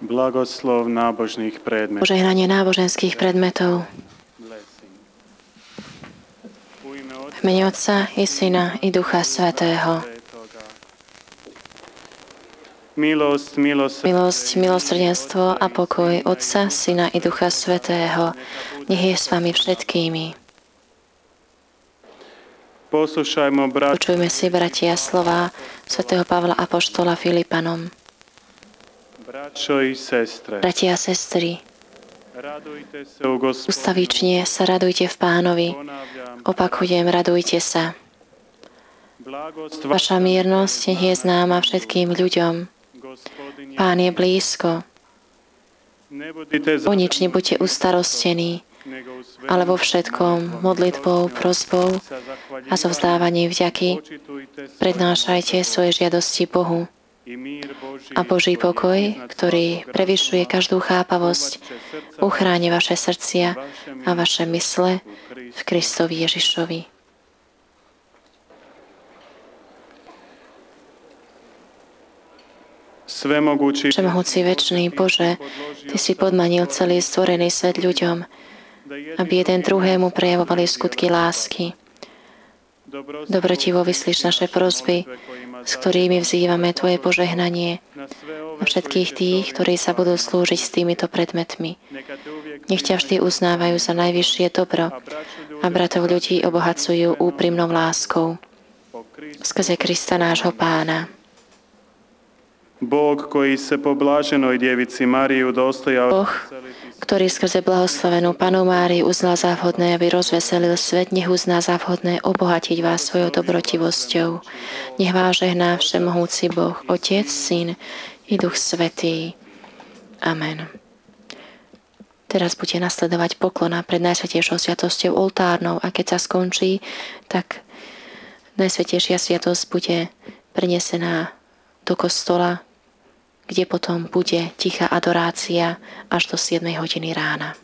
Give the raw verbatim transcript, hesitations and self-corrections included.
Blagoslov nábožných predmetov. Požehnanie náboženských predmetov. V mene Otca i Syna i Ducha Svätého. Milosť, milosť, Milosť, milosrdenstvo a pokoj Otca, Syna i Ducha Svätého. Nech je s vami všetkými. Poslúchajmo, brat, Počujme si, bratia, slová svätého Pavla apoštola Filipanom. bračo i sestre, Bratia a sestry, radujte sa u Gospodina. ustavične sa radujte v Pánovi. Opakujem, radujte sa. Blagosť Vaša miernosť nech je známa všetkým ľuďom. Gospodin, Pán je blízko. nebudite O nič nebuďte ustarostení, nego u svemu ale vo všetkom modlitbou, prosbou sa zachvaľujte a so vzdávaním vďaky počitujte sa prednášajte svoje žiadosti Bohu. i mír Boží, A Boží pokoj, ktorý prevyšuje každú chápavosť, uchráni vaše srdcia a vaše mysle v Kristovi Ježišovi. Svemoguči, Všemohúci večný Bože, Ty si podmanil celý stvorený svet ľuďom, aby jeden druhému prejavovali skutky lásky. Dobrotivo vyslíš naše prosby, s ktorými vzývame Tvoje požehnanie na všetkých tých, ktorí sa budú slúžiť s týmito predmetmi. Nech ťa vždy uznávajú za najvyššie dobro a bratov ľudí obohacujú úprimnou láskou. Skrze Krista nášho Pána. Bog koji se po blaženoj djevici Mariju dostojao Boh, ktorý skrze blahoslavenú Panu Máriu uznal za vhodné, aby rozveselil svet, nech uzná za vhodné obohatiť vás svojou dobrotivosťou. Nech vás žehná všemohúci Boh, Otec, Syn i Duch Svätý. Amen. Teraz bude nasledovať poklona pred Najsvätejšou sviatosťou oltárnou a keď sa skončí, tak Najsvätejšia sviatosť bude prenesená do kostola, kde potom bude tichá adorácia až do siedmej hodiny rána.